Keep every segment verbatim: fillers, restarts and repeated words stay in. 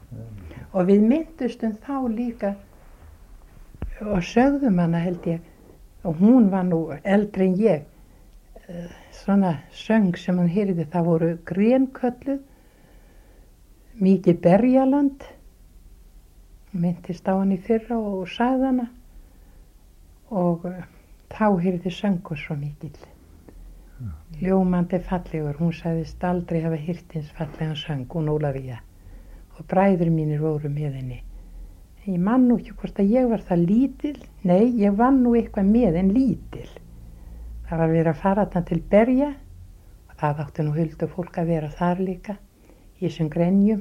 Og við myndustum þá líka og sögðum hana held ég, og hún var nú eldri en ég, svona söng sem hann heyrði, það voru Grénkölluð, mikið Berjaland, myndist á hann í fyrra og sagði hana og þá heyrði söngur svo mikill. Ja. Ljómandi fallegur, hún sagðist aldrei hafa heyrt eins fallegan söng, hún Ólafía, og bræður mínir voru með henni. Ég man nú ekki hvort að ég var það lítil, nei, ég var nú eitthvað með en lítil. Það var verið að fara þarna til Berja og það átti nú huldufólk að vera þar líka, í þessum grenjum,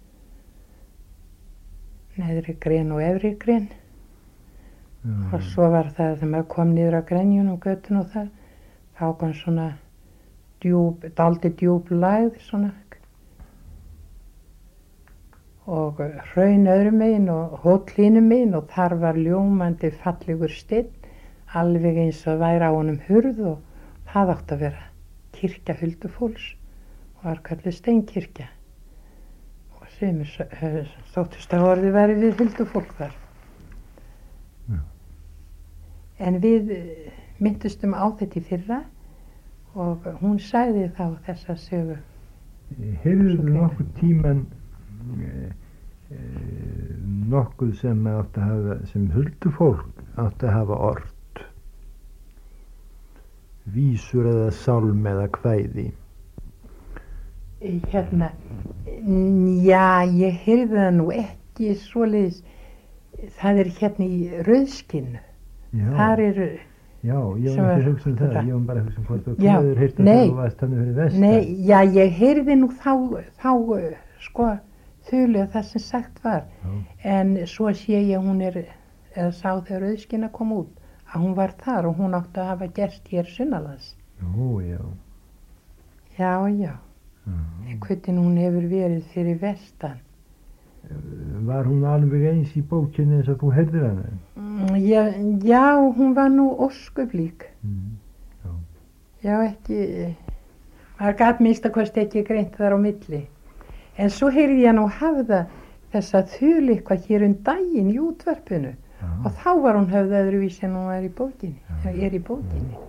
neðri gren og efri gren. Mm. Og svo var það þegar maður kom niður á grenjun og göttun og það, þá kom svona djúp, daldi djúp lægð svona og hraun öðrum megin og hóll hinum megin og þar var ljómandi fallegur steinn, alveg eins og væri á honum hurð og það átti að vera kirkja huldufólks og var kölluð steinkirkja og sumir þóttust að orðið væri við huldufólk þar. Ja. En við myndustum á þetta í fyrra og hún sagði þá þessa sögu. Heyrðu nokkuð tíman e, e, nokkuð sem átti að hafa, sem huldufólk átti að hafa ort, vísur eða sálm eða kvæði? Hérna, já, ég heyrði það nú ekki svoleiðis, það er hérna í Rauðskinnu, þar eru Já, ég var ekki að hugsa um það, ég var bara að hugsa um hvort þú hefur heyrt að nei, þú varst þannig fyrir vestan. Nei, já, ég heyrði nú þá, þá sko, þulega það sem sagt var, já. En svo sé ég hún er, eða sá þegar Rauðskinna kom út, að hún var þar og hún átti að hafa gerst hér sunnalands. Jú, já. Já, já, já. En hvernig hún hefur verið fyrir vestan. Var hún alveg eins í bókinni eins og þú heyrðir hana? Já, já, hún var nú ósköplík. Mm, já. Já, ekki, maður gat minnst að kosti ekki greint þar á milli. En svo heyrði ég nú hafða þessa þulu eitthvað hér um daginn í útvarpinu. Já. Og þá var hún höfð öðruvísi en hún var í bókinni, já. Er í bókinni.